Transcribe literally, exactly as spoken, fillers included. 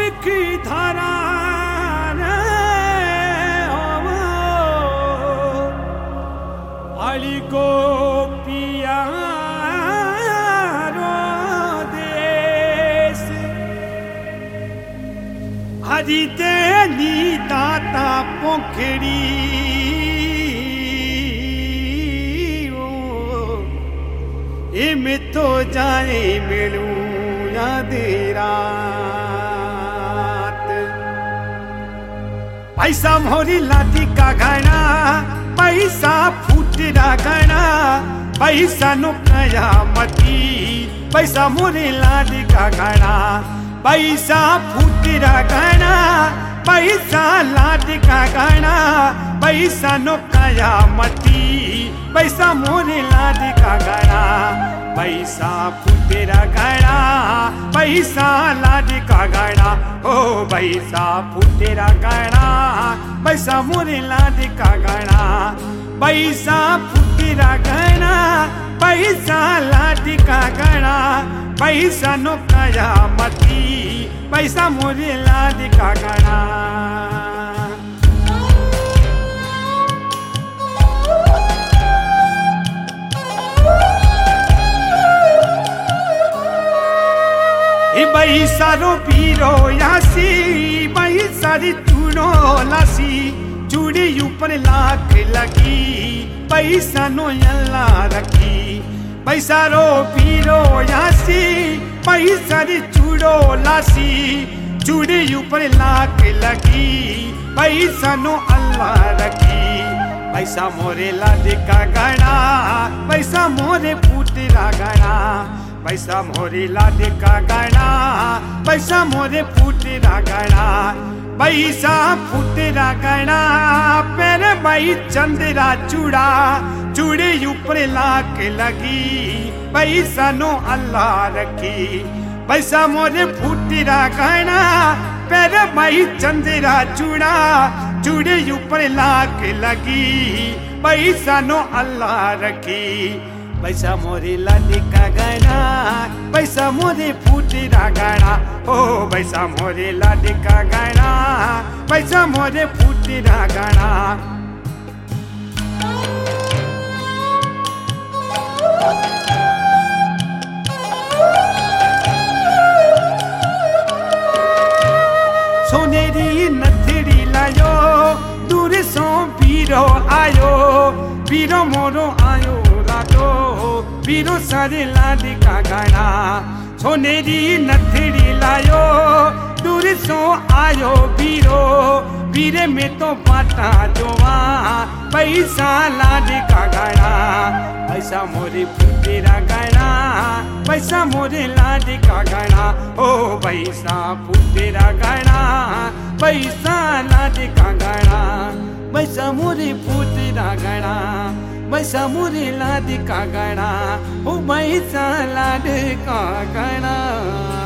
बिखी धारा अली गोपिया रो देश हरी तेली दाता पोखड़ी ए में तो जाए मिलू याद रात पैसा मोरी लाठी का घना पैसा फूटरा घना पैसा नो कयामती पैसा मोरी लाठी का घना पैसा फूटरा घना पैसा लाठी का घना पैसा नो कयामती पैसा मोरे लाठी का घना पैसा फूटेरा घना पैसा लाठी का घना ओ पैसा फूटेरा घना पैसा मोरे लाठी का घना पैसा फूटेरा घना पैसा लाठी का घना पैसा नो कयामती पैसा मोरे लाठी का घना भाई सारो पीरो यासी भाई सारी चूड़ो लासी चूड़ी ऊपर लाख लगी पैसा नो यल्ला रखी पैसा रो पीरो यासी भाई सारी चूड़ो लासी चूड़ी ऊपर लाख लगी पैसा नो अल्लाह रखी पैसा मोरे लाठी का घना पैसा मोरे फूटेरा घना पैसा मोरे लाठी का घना पैसा मोरे फूटेरा घना पैसा फूटेरा घना पैर भाई चंदेरा चूड़ा चूड़े ऊपर लाख लगी पैसा नो अल्लाह रखी पैसा मोरे फूटेरा घना पैर भाई चंदेरा चूड़ा चूड़े ऊपर लाख लगी पैसा नो अल्लाह रखी पैसा मोरे लाठी का घना पैसा मोरे फूटेरा घना ओ पैसा मोरे लाठी का घना पैसा मोरे फूटेरा घना सोनेरी नथड़ी लायो दूर सो पीरो आयो पीरो मोरो आयो रातो पीरो सारे लाठी का घना सोनेरी नथड़ी लायो दूर सो आयो पीरो पीरे में तो पाटा जोवा पैसा लाठी का घना पैसा मोरे फूटेरा घना पैसा मोरे लाठी का घना ओ पैसा फूटेरा घना पैसा लाठी का घना पैसा मोरे फूटेरा घना पैसा मोरे लाठी का घना ओ पैसा लाठी का घना।